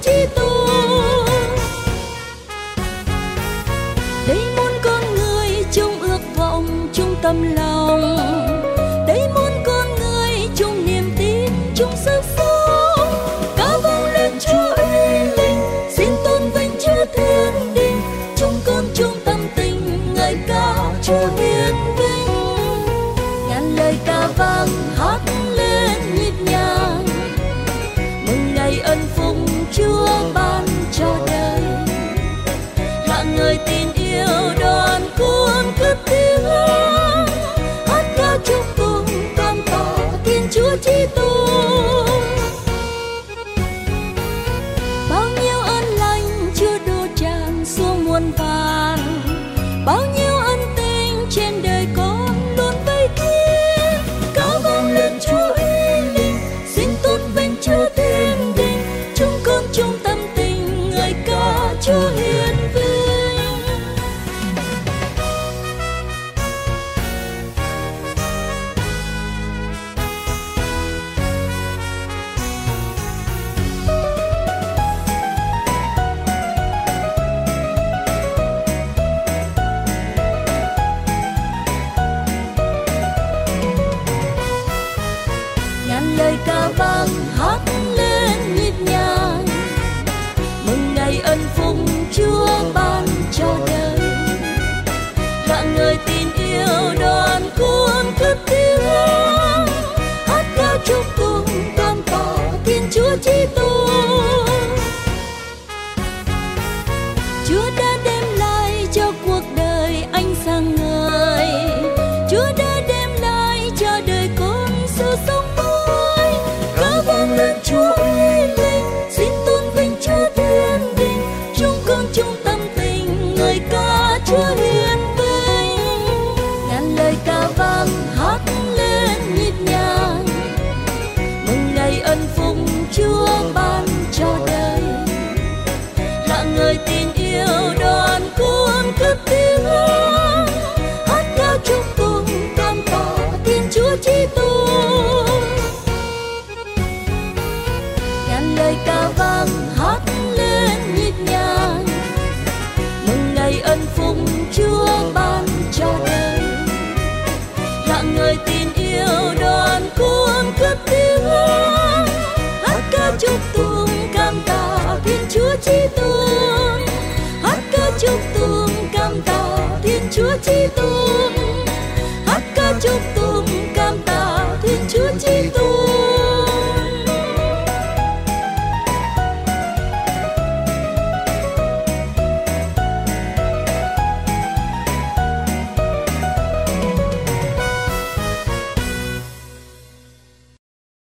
Kitô. Đây muôn con người chung ước vọng, chung tâm lòng. Đây muôn con người chung niềm tin, chung sức sống. Ca vang lên Chúa uy linh, xin tôn vinh Chúa thiên đình. Chúng con chung tâm tình, ngợi ca Chúa hiển vinh. Ngàn lời ca vang hát lên nhịp nhàng, mừng ngày ân phúc Chúa ban cho đời. Hạng người tin yêu đoàn cuốn cất tiếng, hát ca chúc cùng con tỏ Thiên Chúa Kitô. Bao nhiêu ơn lành Chúa đổ tràn xuống muôn vàn, bao nhiêu ân tình trên đời con luôn vây kín. Ca vang lên Chúa uy linh, xin tôn vinh Chúa thiên đình. Chúng con chung tâm tình, ngợi ca Chúa hiển vinh. Ngàn lời ca vang hát lên nhịp nhàng, mừng ngày ân phúc Chúa ban cho đời. Hạng người tin yêu đoàn cuốn cất tiếng, hát ca chúc cùng con tỏ Thiên Chúa Kitô.